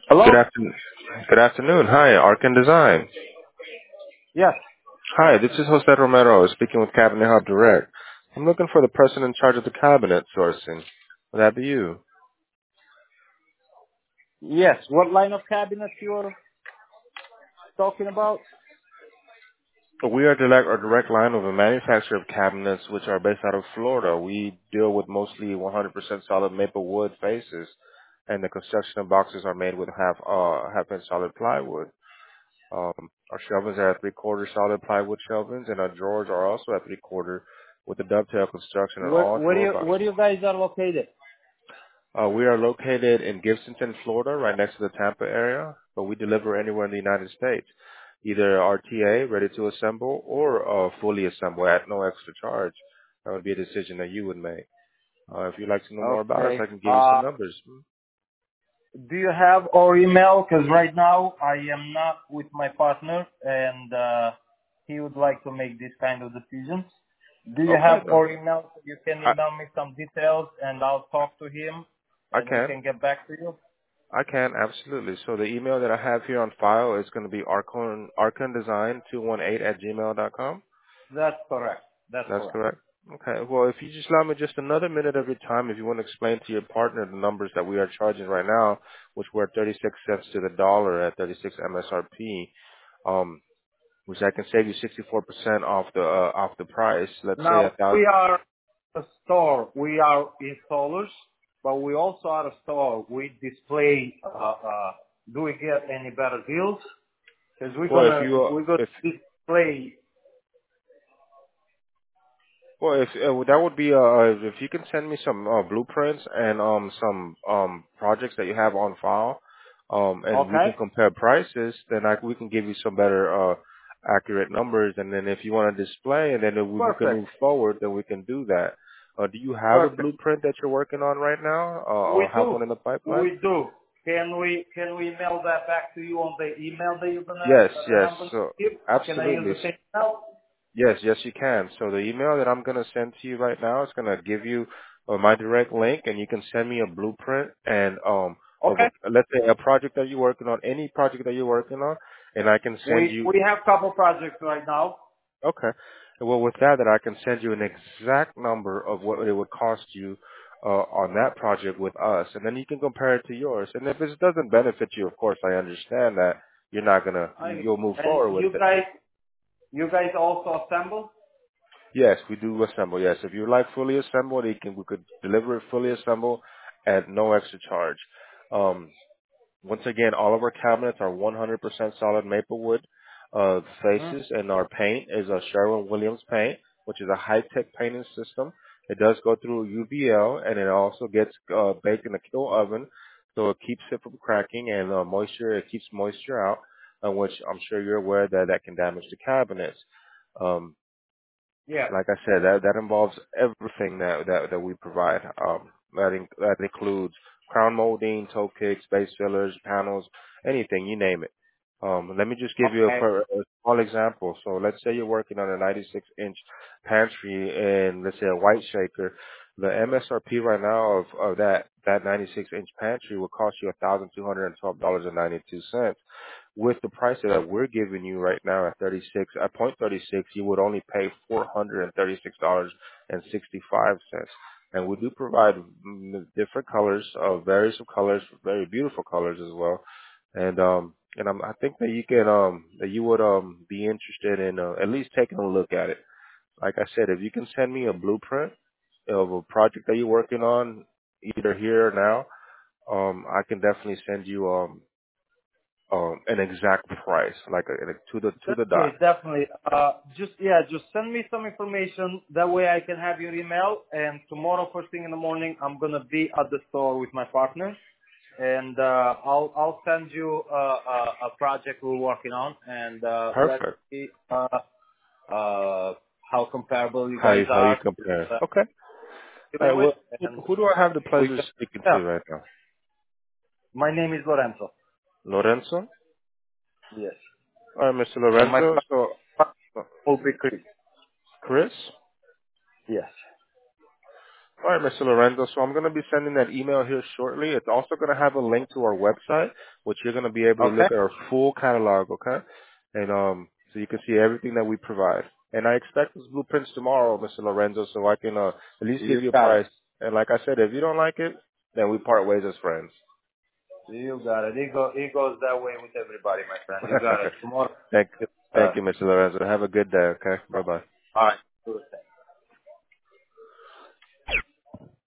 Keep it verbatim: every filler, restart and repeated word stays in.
Good Hello? afternoon. Good afternoon. Hi, Arkan Design. Yes. Hi, this is Jose Romero speaking with Cabinet Hub Direct. I'm looking for the person in charge of the cabinet sourcing. Would that be you? Yes. What line of cabinet you're talking about? We are direct, our direct line of a manufacturer of cabinets which are based out of Florida. We deal with mostly one hundred percent solid maple wood faces, and the construction of boxes are made with half uh half inch solid plywood. Um, our shelvings are at three quarter solid plywood shelvings, and our drawers are also at three quarter with a dovetail construction on Where all where do drawer you bottoms. where you guys are located? Uh, we are located in Gibsonton, Florida, right next to the Tampa area, but we deliver anywhere in the United States, either R T A, ready to assemble, or uh, fully assemble at no extra charge. That would be a decision that you would make. Uh, if you'd like to know more about us, Okay. I can give you some Uh, numbers. do you have our email? Because right now I am not with my partner, and uh, he would like to make this kind of decisions. Do you Okay, have no, our email? You can I, email me some details, and I'll talk to him, I and we can. can get back to you. I can, absolutely. So the email that I have here on file is going to be arcon, arcondesign two one eight at gmail dot com. That's correct. That's That's correct. correct. Okay. Well, if you just allow me just another minute of your time, if you want to explain to your partner the numbers that we are charging right now, which we're at thirty-six cents to the dollar at thirty-six M S R P, um, which I can save you sixty-four percent off the uh, off the price. Let's say a Now, we thousand. are a store. We are installers, but we also are a store. We display, uh, uh, do we get any better deals? Because we're Well, if gonna, you uh, we're gonna if display. Well, if uh, that would be uh, if you can send me some uh, blueprints and um some um projects that you have on file, um and we Okay? can compare prices, then I we can give you some better uh accurate numbers. And then if you want to display, and then if we, we can Perfect. move forward, then we can do that. Uh, do you have a Perfect. blueprint that you're working on right now, uh, We or have do. one in the pipeline? We do. Can we, can we mail that back to you on the email that you're gonna, Yes, uh, that yes. I'm gonna So give? Can I use absolutely. the same email? Yes, yes, you can. So the email that I'm going to send to you right now is going to give you uh, my direct link, and you can send me a blueprint and um of Okay. a, let's say a project that you're working on, any project that you're working on, and I can send We, you. we have couple projects right now. Okay. Well, with that, that I can send you an exact number of what it would cost you uh, on that project with us, and then you can compare it to yours. And if it doesn't benefit you, of course, I understand that you're not gonna I, you, you'll move and forward with you it. guys, you guys also assemble? Yes, we do assemble. Yes, if you like fully assembled, we can we could deliver it fully assembled at no extra charge. Um, once again, all of our cabinets are one hundred percent solid maple wood uh, Mm. faces, and our paint is a Sherwin-Williams paint, which is a high-tech painting system. It does go through U V L, and it also gets uh, baked in a kill oven, so it keeps it from cracking and uh, moisture. It keeps moisture out, uh, which I'm sure you're aware that that can damage the cabinets. Um, Yeah. like I said, that that involves everything that that, that we provide. Um, that in, that includes crown molding, toe kicks, base fillers, panels, anything you name it. Um, let me just give you a, Okay. per- a small example. So let's say you're working on a ninety-six inch pantry and let's say a white shaker. The M S R P right now of, of that that ninety-six inch pantry will cost you one thousand two hundred twelve dollars and ninety-two cents. With the price that we're giving you right now at thirty-six, at point thirty six, you would only pay four hundred and thirty six dollars and sixty five cents. And we do provide mm, different colors, uh, various of colors, very beautiful colors as well. And um, and I'm, I think that you can um that you would um be interested in uh, at least taking a look at it. Like I said, if you can send me a blueprint of a project that you're working on, either here or now, um, I can definitely send you um um, an exact price, like a, like to the to the Definitely, dot. definitely. Uh, just yeah, just send me some information. That way I can have your email. And tomorrow, first thing in the morning, I'm gonna be at the store with my partner, and uh, I'll I'll send you uh, a, a project we're working on, and uh, let's Perfect. see uh, uh, how comparable you How guys you, how you are compare? uh, Okay. All dealing right. with, Well, who, and who do I have the we pleasure of can. speaking to Yeah, right now? my name is Lorenzo. Lorenzo. Yes, All right, mister and my Lorenzo. So, partner uh, will be Chris. Chris. Yes. All right, Mister Lorenzo. So I'm going to be sending that email here shortly. It's also going to have a link to our website, which you're going to be able to Okay. look at our full catalog, okay? And um, so you can see everything that we provide. And I expect those blueprints tomorrow, Mister Lorenzo, so I can uh, at least give You you a got it. price. And like I said, if you don't like it, then we part ways as friends. You got it. It, go, it goes that way with everybody, my friend. You got it. Tomorrow. thank, Uh, thank you, Mister Lorenzo. Have a good day, okay? Bye bye. all right.